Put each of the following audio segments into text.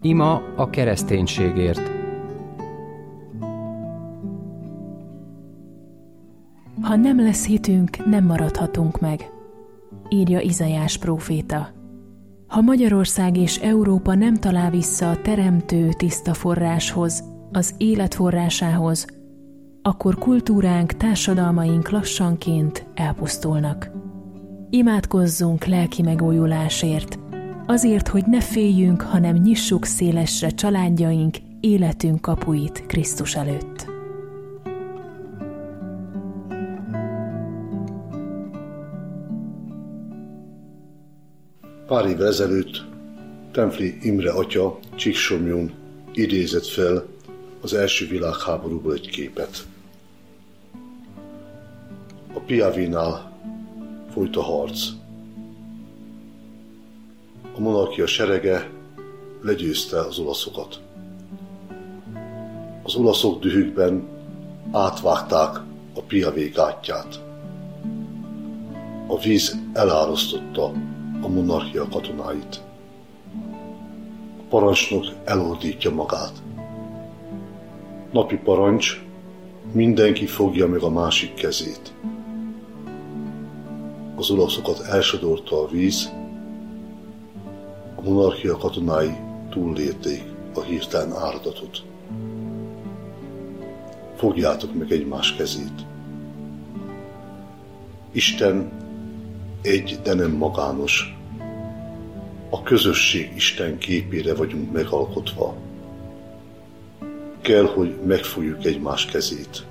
Ima a kereszténységért. Ha nem lesz hitünk, nem maradhatunk meg, írja Izaiás próféta. Ha Magyarország és Európa nem talál vissza a teremtő tiszta forráshoz, az élet forrásához, akkor kultúránk, társadalmaink lassanként elpusztulnak. Imádkozzunk lelki megújulásért, azért, hogy ne féljünk, hanem nyissuk szélesre családjaink, életünk kapuit Krisztus előtt. Pár évvel ezelőtt Templi Imre atya Csíksomlyón idézett fel az első világháborúból egy képet. A Piavinál folyt a harc. A monarchia serege legyőzte az olaszokat. Az olaszok dühükben átvágták a Piavé gátját. A víz elárasztotta a monarchia katonáit. A parancsnok elordítja magát. Napi parancs, mindenki fogja meg a másik kezét. Az olaszokat elsodorta a víz, a monarchia katonái túllélték a hirtelen áradatot. Fogjátok meg egymás kezét. Isten egy, de nem magános. A közösség Isten képére vagyunk megalkotva. Kell, hogy megfogjuk egymás kezét.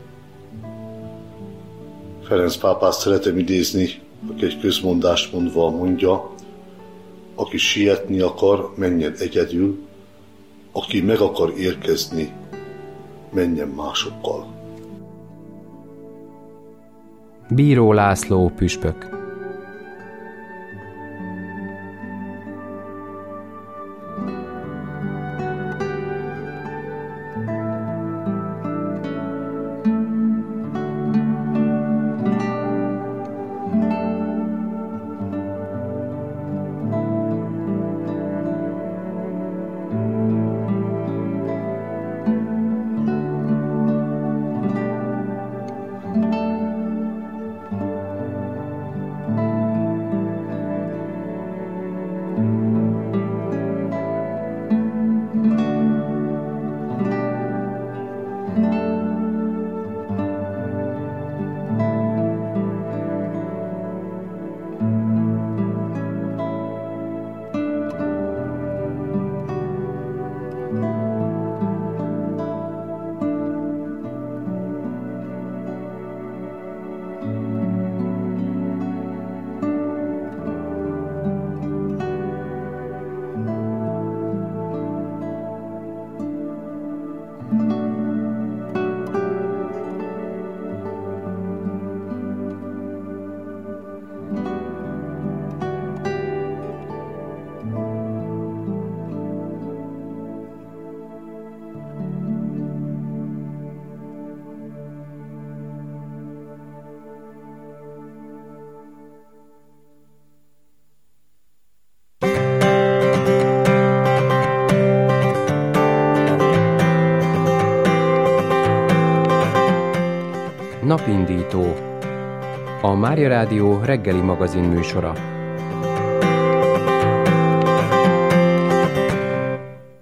Ferenc pápát szeretem idézni, aki egy közmondást mondva mondja, aki sietni akar, menjen egyedül, aki meg akar érkezni, menjen másokkal. Bíró László püspök. Napindító. A Mária Rádió reggeli magazin műsora.